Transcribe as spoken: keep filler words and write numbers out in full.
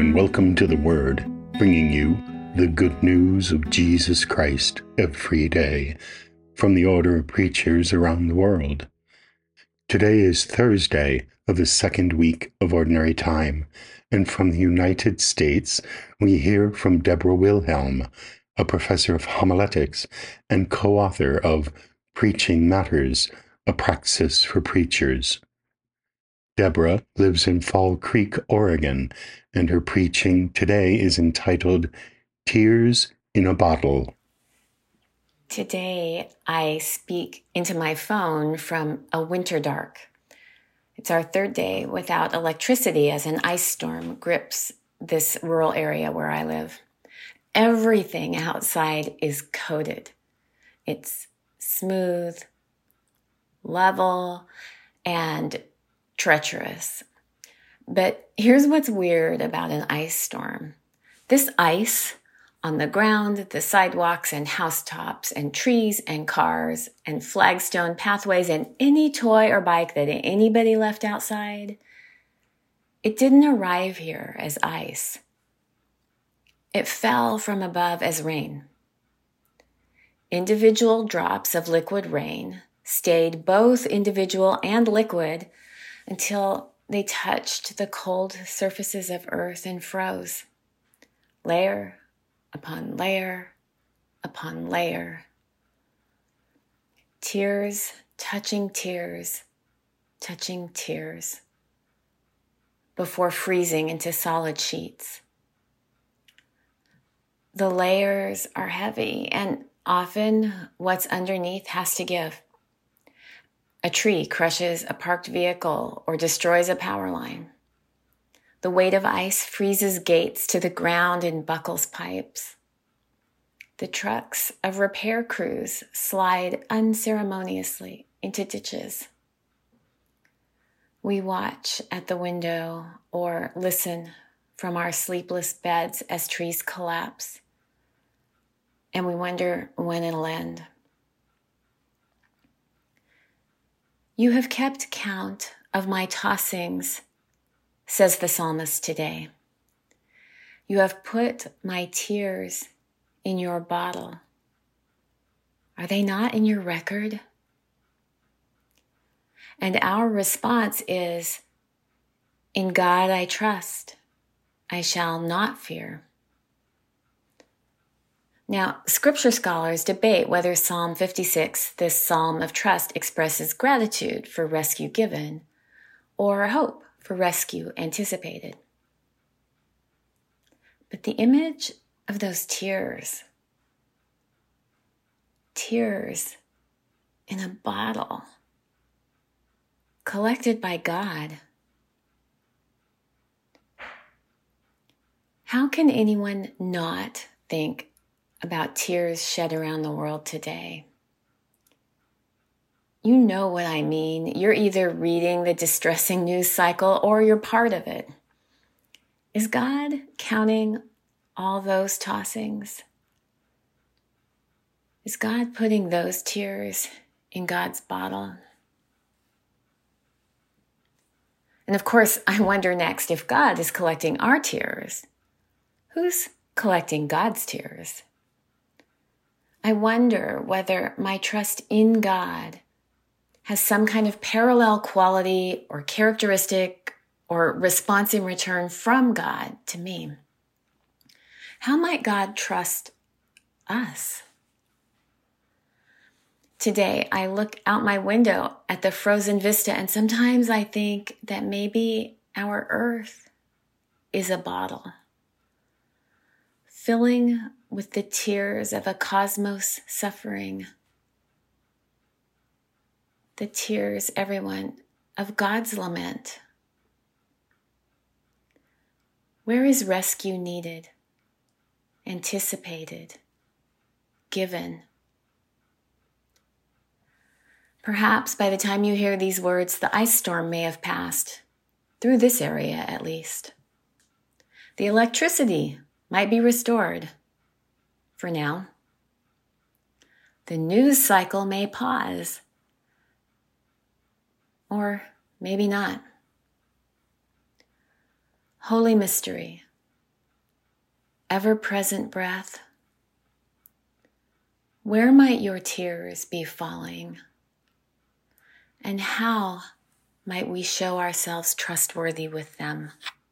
and welcome to The Word, bringing you the good news of Jesus Christ every day from the order of preachers around the world. Today is Thursday of the second week of Ordinary Time, and from the United States we hear from Deborah Wilhelm, a professor of homiletics and co-author of Preaching Matters, a Praxis for Preachers. Deborah lives in Fall Creek, Oregon, and her preaching today is entitled Tears in a Bottle. Today, I speak into my phone from a winter dark. It's our third day without electricity as an ice storm grips this rural area where I live. Everything outside is coated. It's smooth, level, and treacherous. But here's what's weird about an ice storm. This ice on the ground, the sidewalks and housetops and trees and cars and flagstone pathways and any toy or bike that anybody left outside, it didn't arrive here as ice. It fell from above as rain. Individual drops of liquid rain stayed both individual and liquid until they touched the cold surfaces of earth and froze, layer upon layer upon layer. Tears touching tears, touching tears, before freezing into solid sheets. The layers are heavy, and often what's underneath has to give. A tree crushes a parked vehicle or destroys a power line. The weight of ice freezes gates to the ground and buckles pipes. The trucks of repair crews slide unceremoniously into ditches. We watch at the window or listen from our sleepless beds as trees collapse, and we wonder when it'll end. You have kept count of my tossings, says the psalmist today. You have put my tears in your bottle. Are they not in your record? And our response is, in God I trust, I shall not fear. Now, scripture scholars debate whether Psalm fifty-six, this psalm of trust, expresses gratitude for rescue given or hope for rescue anticipated. But the image of those tears, tears in a bottle, collected by God. How can anyone not think about tears shed around the world today? You know what I mean. You're either reading the distressing news cycle or you're part of it. Is God counting all those tossings? Is God putting those tears in God's bottle? And of course, I wonder next, if God is collecting our tears, who's collecting God's tears? I wonder whether my trust in God has some kind of parallel quality or characteristic or response in return from God to me. How might God trust us? Today, I look out my window at the frozen vista, and sometimes I think that maybe our earth is a bottle, filling with the tears of a cosmos suffering. The tears, everyone, of God's lament. Where is rescue needed, anticipated, given? Perhaps by the time you hear these words, the ice storm may have passed, through this area at least. The electricity might be restored, for now. The news cycle may pause, or maybe not. Holy mystery, ever-present breath, where might your tears be falling? And how might we show ourselves trustworthy with them?